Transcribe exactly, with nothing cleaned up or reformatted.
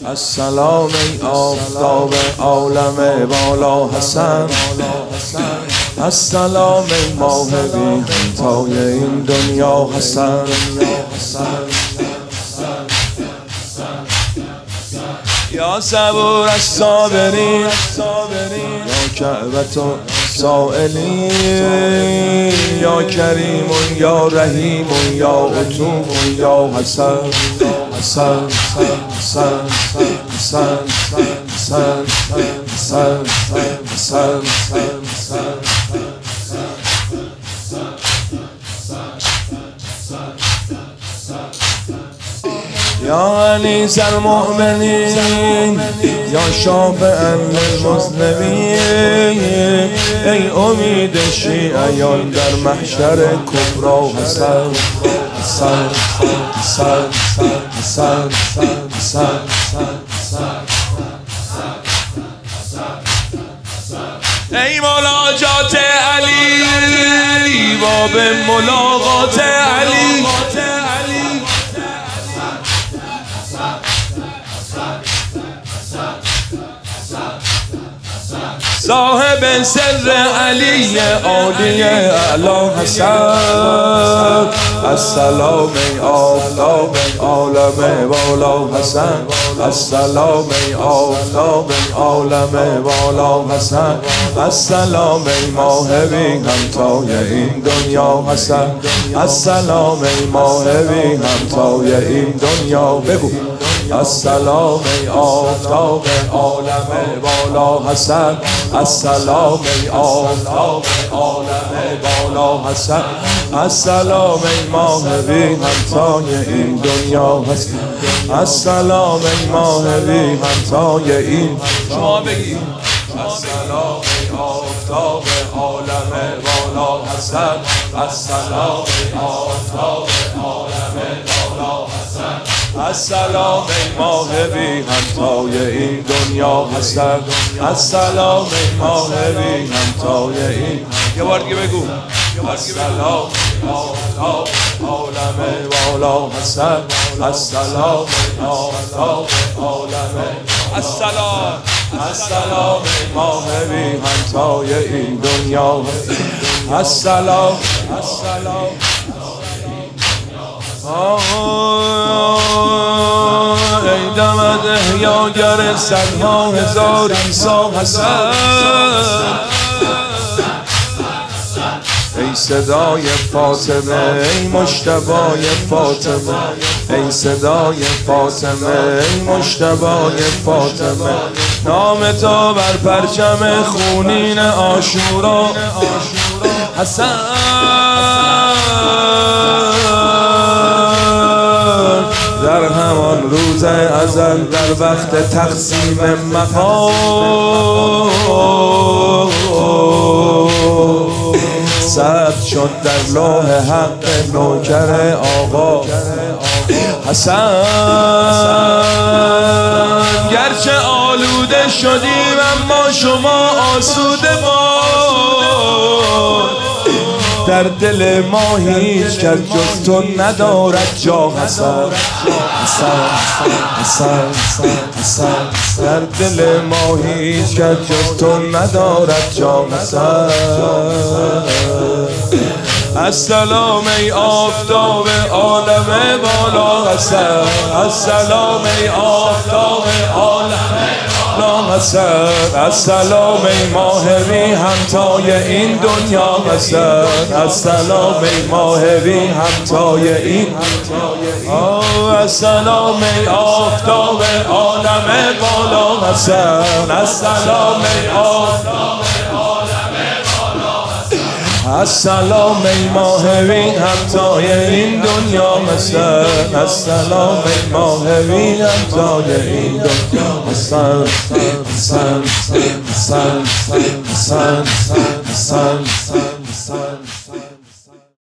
السلام ای آفتاب عالم بالا حسن، السلام ای ماه بی همتای این دنیا حسن. یا صبور الصابرین، یا کعبة سائلین، یا کریم یا رحیم یا عطوف یا حسن. حسن حسن حسن حسن حسن حسن حسن. یا انیس المؤمنین، یا شافعا للمذنبین، ای امید شیعیان در محشر کبری حسن. حسن حسن حسن حسن ای مناجات علی، باب ملاقات علی. صاحب سر علی عالی اعلی حسن، السلام ای آفتاب عالم بالا حسن، السلام ای آفتاب عالم بالا حسن، السلام ای ماه بی همتای این دنیا حسن، السلام ای ماه بی همتای این دنیا. بگو السلام ای آفتاب عالم بالا حسن، السلام ای آفتاب عالم بالا حسن، السلام ای ماه بی همتای این دنیا حسن، السلام ای ماه بی همتای این. شما بگید السلام ای آفتاب عالم بالا حسن، السلام ای آفتاب عالم بالا حسن، السلام ای ماه بی همتای این دنیا حسن، السلام ای ماه بی همتای این. یه بار دیگه بگو السلام ای آفتاب عالم بالا حسن، السلام ای آفتاب عالم. السلام السلام ای ماه بی همتای این دنیا، السلام السلام. ای دمد احیاگر صدها هزار عیسی حسن، ای صدای فاطمه ای مجتبی فاطمه، ای صدای فاطمه ای مجتبی فاطمه، نام تو بر پرچم خونین عاشورا حسن. در همان روز ازل در وقت تقسیم مقام ثبت شد در لوح حق نوکر آقا حسن. گرچه آلوده شدیم اما شما آسوده باد، در دل ما هیچ کس جز تو ندارد جا حسن. حسن حسن حسن، در دل ما هیچ کس جز تو ندارد جا حسن. السلام ای آفتاب عالم بالا حسن، السلام ای آفتاب عالم بالا حسن، السلام ای ماه بی همتای این دنیا حسن، السلام ای ماه بی همتای این. السلام ای آفتاب عالم بالا حسن، السلام ای آفتاب السلام ای ماه بی همتای این دنیا حسن، السلام ای ماه بی همتای این دنیا حسن. حسن حسن حسن حسن حسن حسن